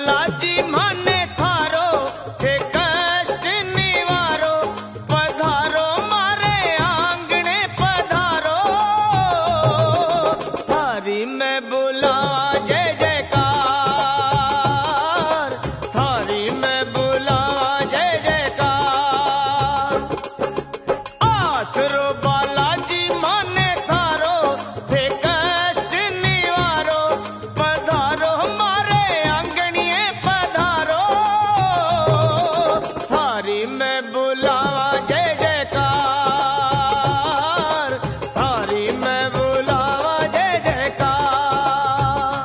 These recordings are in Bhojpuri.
बालाजी माने थारो थे कष्ट निवारो, पधारो मारे आंगणे पधारो, थारी में बुलावा जय जयकार, थारी में बुलावा जय जयकार। आसरो बालाजी माने थारो थे कष्ट निवारो, पधारो मारे आंगणिए पधारो, थारी में बुलावा जय जयकार, थारी में बुलावा जय जयकार।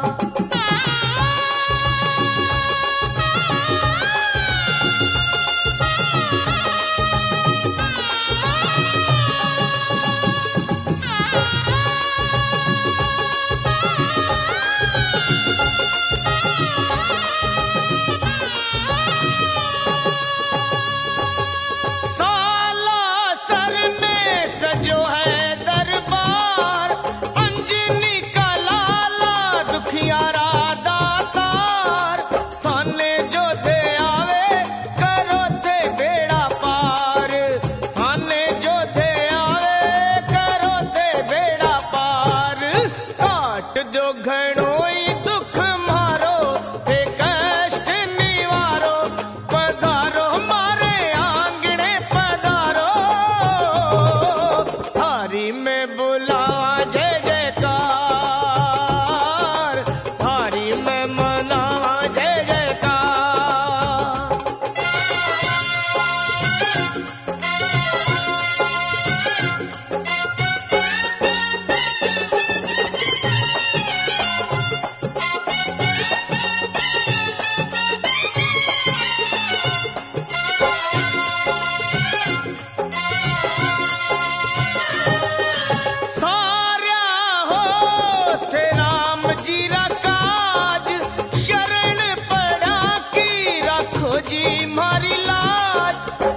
सालासर में सजो है दरबार, अंजनी का लाला दुखियारा दातार, थाने जो दे आवे करो थे बेड़ा पार, थाने जो दे आवे करो थे बेड़ा पार, काट जो घणोई दुख मारो थे कष्ट निवारो, पधारो मारे आंगणे पधारो, थारी में बुलावा जय जयकार, थारी में मनावा जय जयकार। सार्या हो थे राम जी रा काज, शरण पड़ा की रखो जी मारी लाज,